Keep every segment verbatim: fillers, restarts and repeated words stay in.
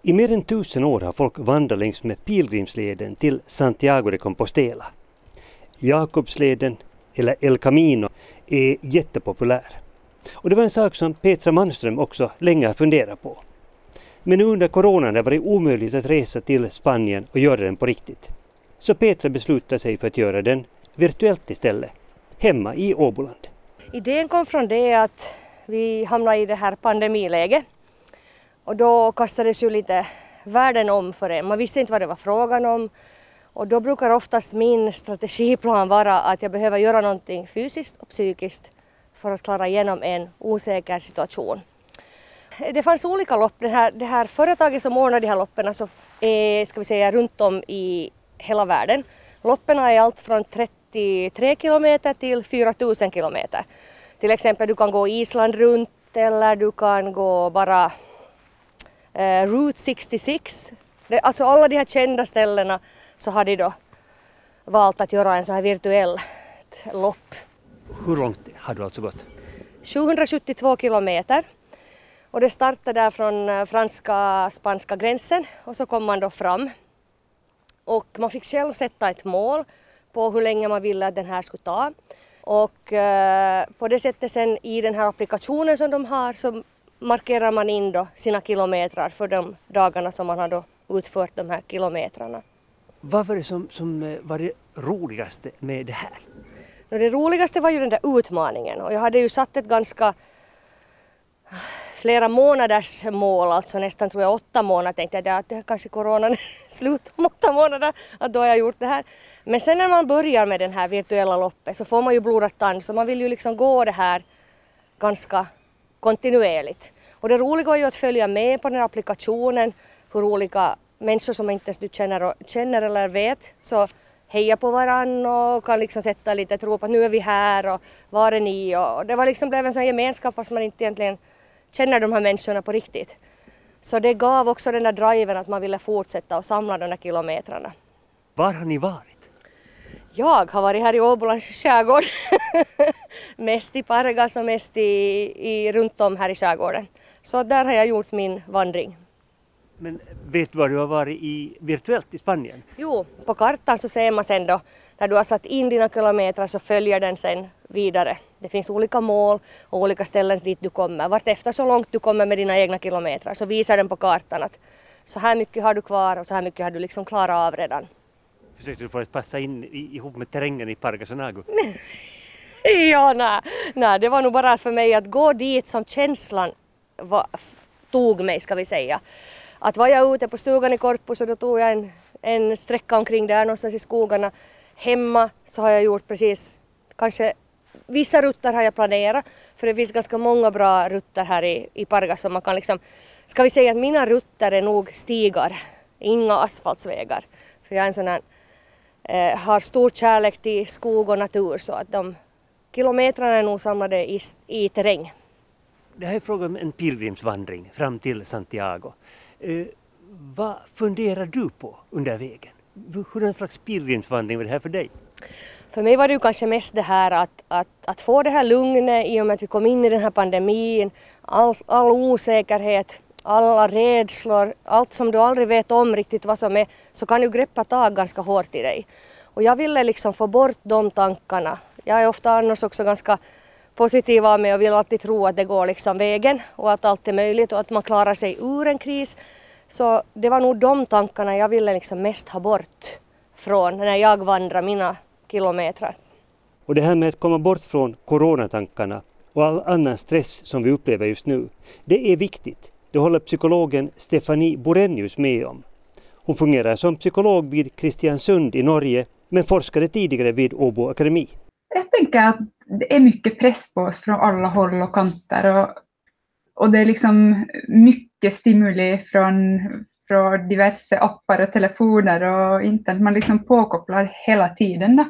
I mer än tusen år har folk vandrat längs med pilgrimsleden till Santiago de Compostela. Jakobsleden, eller El Camino, är jättepopulär. Och det var en sak som Petra Manström också länge har funderat på. Men under coronan har det varit omöjligt att resa till Spanien och göra den på riktigt. Så Petra beslutade sig för att göra den virtuellt istället, hemma i Åboland. Idén kom från det att vi hamnade i det här pandemiläget. Och då kastades ju lite världen om för en. Man visste inte vad det var frågan om. Och då brukar oftast min strategiplan vara att jag behöver göra någonting fysiskt och psykiskt för att klara igenom en osäker situation. Det fanns olika lopp. Det här, det här företaget som ordnar de här loppen så är, ska vi säga, runt om i hela världen. Loppen är allt från trettiotre kilometer till fyra tusen kilometer. Till exempel du kan gå Island runt eller du kan gå bara eh, Route sextiosex. Det, alltså alla de här kända ställena så har de då valt att göra en så här virtuell lopp. Hur långt har du alltså gått? sjuhundrasjuttiotvå kilometer. Och det startade där från franska-spanska gränsen och så kom man då fram. Och man fick själv sätta ett mål på hur länge man ville att den här skulle ta. Och eh, på det sättet sen i den här applikationen som de har så markerar man in då sina kilometrar för de dagarna som man har då utfört de här kilometrarna. Vad var det som, som var det roligaste med det här? Det roligaste var ju den där utmaningen och jag hade ju satt ett ganska flera månaders mål, alltså nästan tror jag åtta månader tänkte jag att det kanske coronan är slut om åtta månader, att då har jag gjort det här. Men sen när man börjar med den här virtuella loppet så får man ju blodad tand så man vill ju liksom gå det här ganska kontinuerligt. Och det roliga var ju att följa med på den här applikationen, hur olika människor som inte ens du känner, känner eller vet så heja på varann och kan liksom sätta lite ett rop att nu är vi här och var är ni och det var liksom blev en sån gemenskap fast man inte egentligen känner de här människorna på riktigt. Så det gav också den där driven att man ville fortsätta och samla de där kilometrarna. Var har ni varit? Jag har varit här i Åbolands skärgård. Mest i Pargas och mest i, i, runt om här i skärgården. Så där har jag gjort min vandring. Men vet du var du har varit i, virtuellt i Spanien? Jo, på kartan så ser man sen då, när du har satt in dina kilometrar så följer den sen vidare. Det finns olika mål och olika ställen dit du kommer. Vart efter så långt du kommer med dina egna kilometrar så visar den på kartan att så här mycket har du kvar och så här mycket har du liksom klarat av redan. Försökte du få att passa in ihop med terrängen i Pargas och Nagu? Ja, nej, nej, det var nog bara för mig att gå dit som känslan var, tog mig, ska vi säga. Att var jag ute på stugan i Korpus och då tog jag en, en sträcka omkring där någonstans i skogarna. Hemma så har jag gjort precis, kanske vissa rutter har jag planerat. För det finns ganska många bra rutter här i, i Pargas som man kan liksom, ska vi säga att mina rutter är nog stigar, inga asfaltsvägar. För jag är en sån här, eh, har stor kärlek till skog och natur så att de kilometrarna är nog samlade i, i terräng. Det här är frågan om en pilgrimsvandring fram till Santiago. Eh, vad funderar du på under vägen? Hur en slags pilgrimsvandring var det här för dig? För mig var det ju kanske mest det här att, att, att få det här lugnet i och med att vi kom in i den här pandemin. All, all osäkerhet, alla rädslor, allt som du aldrig vet om riktigt vad som är så kan ju greppa tag ganska hårt i dig. Och jag ville liksom få bort de tankarna. Jag är ofta annars också ganska positiv av mig och vill alltid tro att det går liksom vägen och att allt är möjligt och att man klarar sig ur en kris. Så det var nog de tankarna jag ville liksom mest ha bort från när jag vandrar mina kilometrar. Och det här med att komma bort från coronatankarna och all annan stress som vi upplever just nu, det är viktigt. Det håller psykologen Stefanie Borenius med om. Hon fungerar som psykolog vid Kristiansund i Norge men forskade tidigare vid Åbo Akademi. Jag tänker att det är mycket press på oss från alla håll och kanter och, och det är liksom mycket stimuli från, från diverse appar och telefoner och internet. Man liksom påkopplar hela tiden.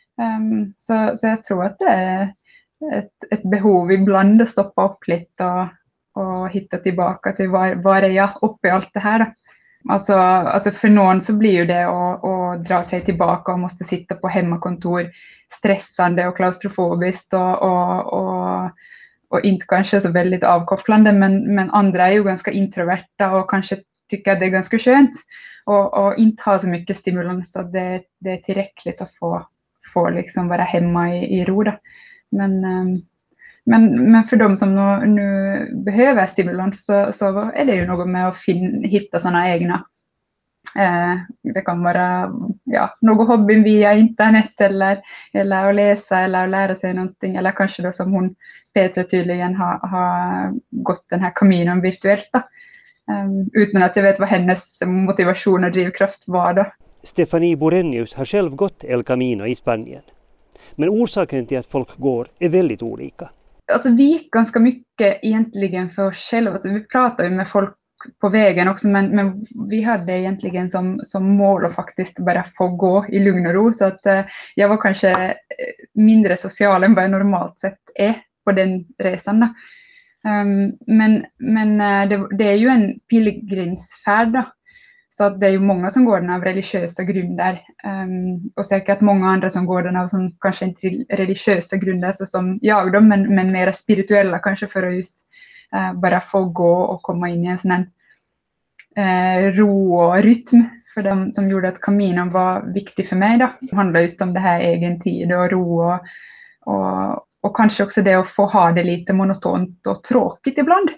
Um, så, så jag tror att det är ett, ett behov ibland att stoppa upp lite och, och hitta tillbaka till var, var är jag uppe i allt det här. Alltså, alltså för någon så blir ju det att, att dra sig tillbaka och måste sitta på hemmakontor stressande och klaustrofobiskt och, och, och, och inte kanske så väldigt avkopplande men, men andra är ju ganska introverta och kanske tycker att det är ganska skönt och, och inte ha så mycket stimulans, så det, det är tillräckligt att få, få liksom vara hemma i, i ro då. Men, men, men för de som nu, nu behöver stimulans så, så är det ju något med att fin, hitta sådana egna. Eh, det kan vara ja, någon hobby via internet eller, eller att läsa eller att lära sig någonting, eller kanske då som hon Petra tydligen har, har gått den här Caminon virtuellt då. Um, utan att jag vet vad hennes motivation och drivkraft var då. Stefanie Borenius har själv gått El Camino i Spanien. Men orsaken till att folk går är väldigt olika. Alltså vi gick ganska mycket egentligen för oss själva. Alltså vi pratade ju med folk på vägen också, men, men vi hade egentligen som, som mål att faktiskt bara få gå i lugn och ro. Så att eh, jag var kanske mindre social än vad jag normalt sett är på den resan då. Um, men men det, det är ju en pilgrimsfärd då. Så att det är ju många som går den av religiösa grunder. Um, och säkert många andra som går den av som kanske inte religiösa grunder, så som jag då, men, men mer spirituella kanske, för att just uh, bara få gå och komma in i en sån här uh, ro och rytm. För dem som gjorde att Caminon var viktig för mig då. Det handlar just om det här egen tid och ro och, och Och kanske också det att få ha det lite monotont och tråkigt ibland.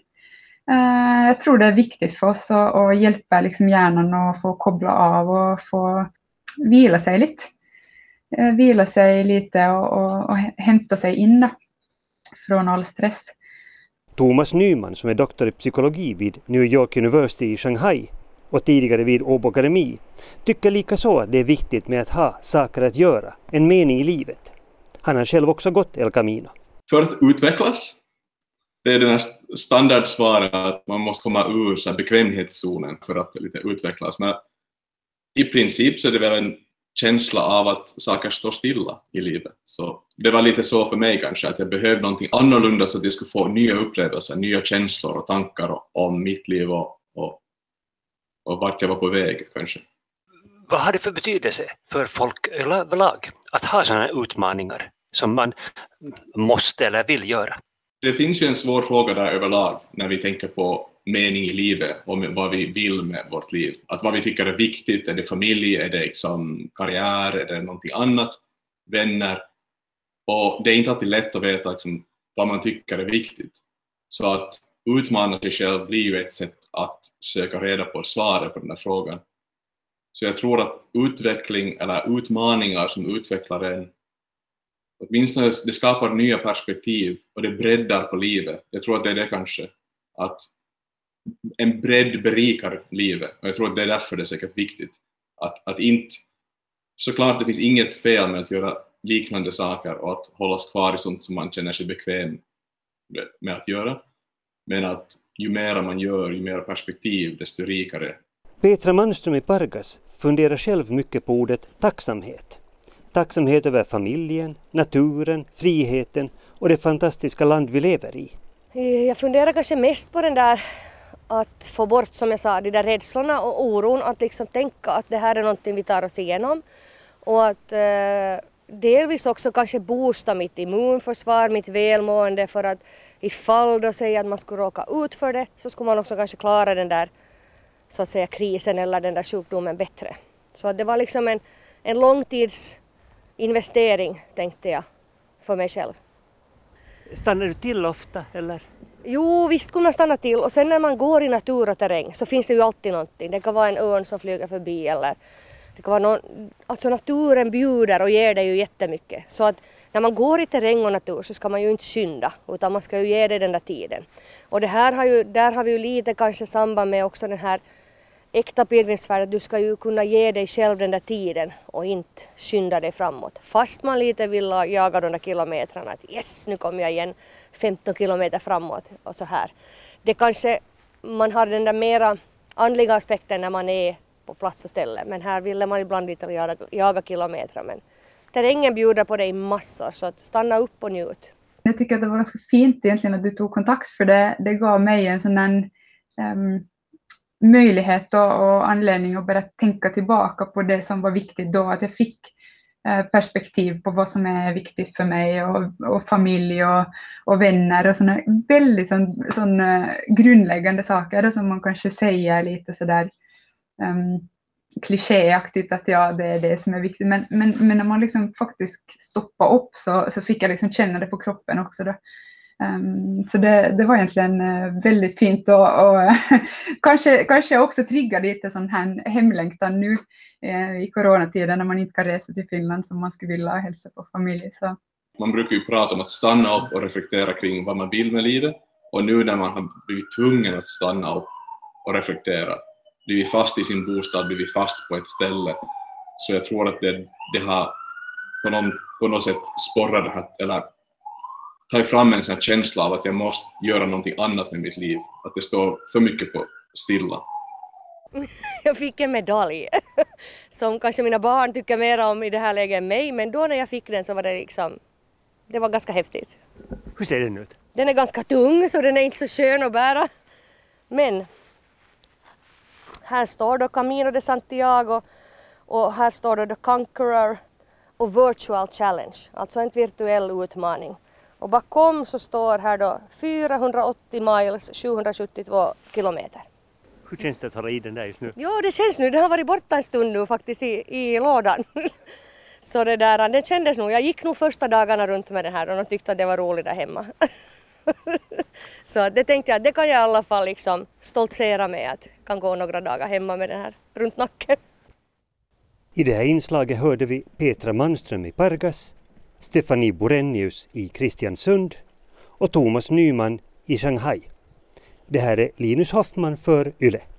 Uh, jag tror det är viktigt för oss att, att hjälpa liksom hjärnan att få koppla av och få vila sig lite. Uh, vila sig lite och, och, och hämta sig in då, från all stress. Thomas Nyman, som är doktor i psykologi vid New York University i Shanghai och tidigare vid Åbo Akademi, tycker lika så att det är viktigt med att ha saker att göra, en mening i livet. Han har själv också gått El Camino. För att utvecklas. Det är den här standardsvaret att man måste komma ur så här bekvämhetszonen för att lite utvecklas. Men i princip så är det väl en känsla av att saker står stilla i livet. Så det var lite så för mig kanske, att jag behövde någonting annorlunda så att jag skulle få nya upplevelser, nya känslor och tankar om mitt liv och, och, och vart jag var på väg kanske. Vad har det för betydelse för folk överlag att ha sådana här utmaningar som man måste eller vill göra? Det finns ju en svår fråga där överlag när vi tänker på mening i livet och vad vi vill med vårt liv. Att vad vi tycker är viktigt, är det familj, är det liksom karriär, är det någonting annat, vänner. Och det är inte alltid lätt att veta liksom vad man tycker är viktigt. Så att utmana sig själv blir ju ett sätt att söka reda på svaret på den här frågan. Så jag tror att utveckling eller utmaningar som utvecklar en, åtminstone det skapar nya perspektiv och det breddar på livet. Jag tror att det är det kanske, att en bredd berikar livet. Och jag tror att det är därför det är säkert viktigt. Att, att inte, såklart det finns inget fel med att göra liknande saker och att hållas kvar i sånt som man känner sig bekväm med att göra. Men att ju mer man gör, ju mer perspektiv, desto rikare. Petra Manström i Pargas funderar själv mycket på ordet tacksamhet. Tacksamhet över familjen, naturen, friheten och det fantastiska land vi lever i. Jag funderar kanske mest på den där att få bort, som jag sa, de där rädslorna och oron. Att liksom tänka att det här är någonting vi tar oss igenom. Och att eh, delvis också kanske boosta mitt immunförsvar, mitt välmående. För att ifall då säger att man skulle råka ut för det, så skulle man också kanske klara den där, så att säga, krisen eller den där sjukdomen bättre. Så att det var liksom en, en långtidsinvestering, tänkte jag, för mig själv. Stannar du till ofta eller? Jo, visst kunde man stanna till. Och sen när man går i natur och terräng så finns det ju alltid någonting. Det kan vara en örn som flyger förbi eller det kan vara någon, alltså naturen bjuder och ger dig ju jättemycket. Så att när man går i terräng och natur så ska man ju inte skynda, utan man ska ju ge dig den där tiden. Och det här har ju, där har vi ju lite kanske samband med också den här äkta pilgrimsfärden. Du ska ju kunna ge dig själv den där tiden och inte skynda dig framåt. Fast man lite vill jaga de där kilometrarna. Att yes, nu kommer jag igen femton kilometer framåt och så här. Det kanske, man har den där mera andliga aspekten när man är på plats och ställe. Men här ville man ibland lite jaga, jaga kilometrar. Men terrängen bjuder på dig massor, så att stanna upp och njut. Jag tycker att det var ganska fint egentligen att du tog kontakt, för det, det gav mig en sån där um, möjlighet och, och anledning att bara tänka tillbaka på det som var viktigt då. Att jag fick perspektiv på vad som är viktigt för mig och, och familj och, och vänner och sådana väldigt sån, sån, uh, grundläggande saker då, som man kanske säger lite sådär um, klichéaktigt att ja, det är det som är viktigt. Men, men, men när man liksom faktiskt stoppar upp så, så fick jag liksom känna det på kroppen också då. Um, så det, det var egentligen uh, väldigt fint och, och kanske, kanske också triggar lite sån här hemlängtan nu uh, i coronatiden när man inte kan resa till Finland som man skulle vilja hälsa på familj. Så. Man brukar ju prata om att stanna upp och reflektera kring vad man vill med livet, och nu när man har blivit tvungen att stanna upp och reflektera, blir vi fast i sin bostad, blir vi fast på ett ställe, så jag tror att det, det har på, någon, på något sätt sporrat det här, eller ta fram en sån här känsla av att jag måste göra någonting annat med mitt liv. Att det står för mycket på stilla. Jag fick en medalj som kanske mina barn tycker mer om i det här läget än mig. Men då när jag fick den så var det liksom, det var ganska häftigt. Hur ser den ut? Den är ganska tung så den är inte så skön att bära. Men här står då Camino de Santiago och här står då The Conqueror och Virtual Challenge. Alltså en virtuell utmaning. Och bakom så står här då fyrahundraåttio miles, sjuhundrasjuttiotvå kilometer. Hur känns det att hålla i den där just nu? Jo, det känns nu. Den har varit borta en stund nu faktiskt i, i lådan. Så det där, det kändes nog. Jag gick nog första dagarna runt med den här och de tyckte att det var roligt där hemma. Så det tänkte jag, det kan jag i alla fall liksom stoltsera med att kan gå några dagar hemma med den här runt nacken. I det här inslaget hörde vi Petra Manström i Pargas, Stefanie Borenius i Kristiansund och Thomas Nyman i Shanghai. Det här är Linus Hoffman för Yle.